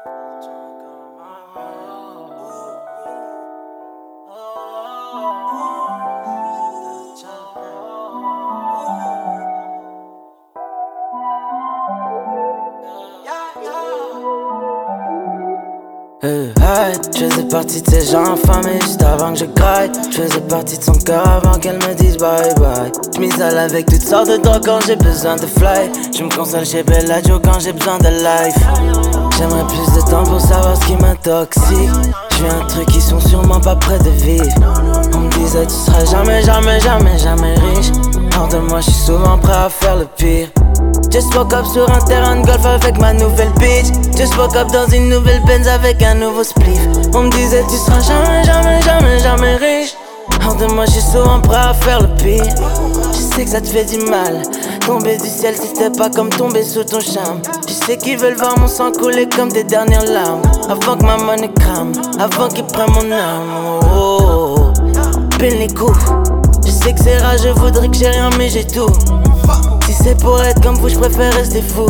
Je faisais partie de ces gens affamés juste avant que je graille. Je faisais partie de son cœur avant qu'elle me dise bye bye. Je m'isole avec toutes sortes de drogues quand j'ai besoin de fly. Je me console chez Bellagio quand j'ai besoin de life. J'aimerais plus de temps pour savoir ce qui m'intoxique. J'fais un truc qui sont sûrement pas près de vivre. On me disait tu seras jamais riche. Hors de moi j'suis souvent prêt à faire le pire. Just woke up sur un terrain de golf avec ma nouvelle bitch. Just woke up dans une nouvelle Benz avec un nouveau spliff. On me disait tu seras jamais riche. Hors de moi j'suis souvent prêt à faire le pire. Je sais que ça te fait du mal. Tomber du ciel c'était pas comme tomber sous ton charme. Je sais qu'ils veulent voir mon sang couler comme des dernières larmes. Avant que ma monnaie crame, avant qu'ils prennent mon âme. Oh, pile les coups. Je sais que c'est rare, je voudrais que j'ai rien mais j'ai tout. Si c'est pour être comme vous, j'préfère rester fou.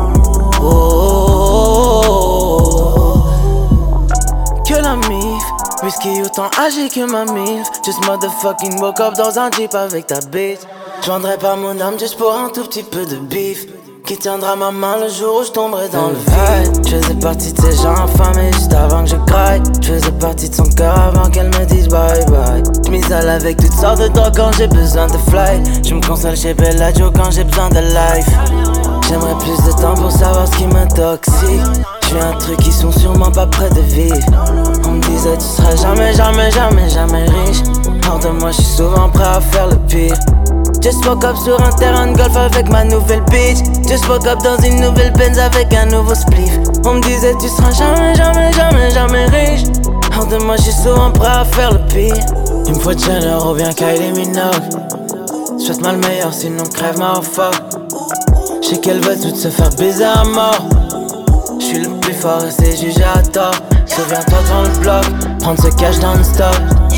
Oh, que la mif, whisky autant âgé que ma milf. Just motherfucking woke up dans un jeep avec ta bitch. J'vendrais pas mon âme juste pour un tout petit peu de bif. Qui tiendra ma main le jour où j'tomberai dans le vide. J'faisais partie de ces gens affamés juste avant que je graille. J'faisais partie de son cœur avant qu'elle me dise bye bye. J'm'isole avec toutes sortes de drogues quand j'ai besoin de fly. J'me console chez Bellagio quand j'ai besoin de life. J'aimerais plus de temps pour savoir ce qui m'intoxique. J'fais un truc qui sont sûrement pas près de vivre. On me disait tu seras jamais riche. Hors de moi j'suis souvent prêt à faire le pire. Just woke up sur un terrain de golf avec ma nouvelle bitch. Just woke up dans une nouvelle Benz avec un nouveau spliff. On me disait tu seras jamais riche. Hors de moi j'suis souvent prêt à faire le pire. Il me faut Jenner ou bien Kylie Minogue. Souhaite-moi le meilleur sinon crève ma fuck. J'sais qu'elle veut toutes se faire baiser à mort. J'suis le plus fort et c'est jugé à tort. Souviens-toi dans le bloc, prendre ce cash dans le stop.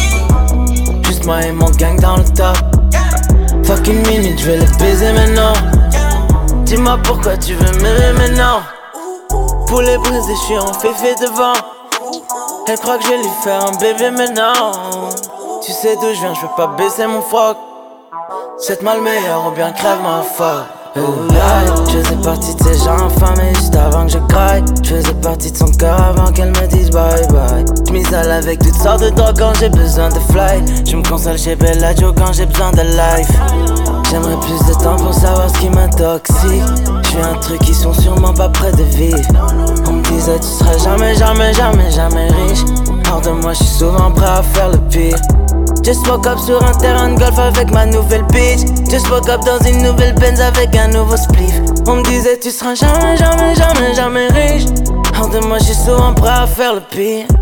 Juste moi et mon gang dans le top. Fucking minute, j'vais le baiser maintenant. Dis-moi pourquoi tu veux m'aimer maintenant. Pour les briser, j'suis en féfé devant. Elle croit que je vais lui faire un bébé maintenant. Tu sais d'où j'viens, j'peux pas baisser mon froc. Souhaite-moi le meilleur ou bien crève ma fuck. Je faisais partie de ces gens affamés juste avant que je graille. Je faisais partie de son cœur avant qu'elle me dise bye bye. Je m'isole avec toutes sortes de drogues quand j'ai besoin de fly. Je me console chez Bellagio quand j'ai besoin de life. J'aimerais plus de temps pour savoir ce qui m'intoxique. J'fais un truc qui sont sûrement pas près de vivre. On me disait tu seras jamais riche. Hors de moi j'suis souvent prêt à faire le pire. Just woke up sur un terrain de golf avec ma nouvelle bitch. Just woke up dans une nouvelle Benz avec un nouveau spliff. On me disait tu seras jamais riche. Hors de moi j'suis souvent prêt à faire le pire.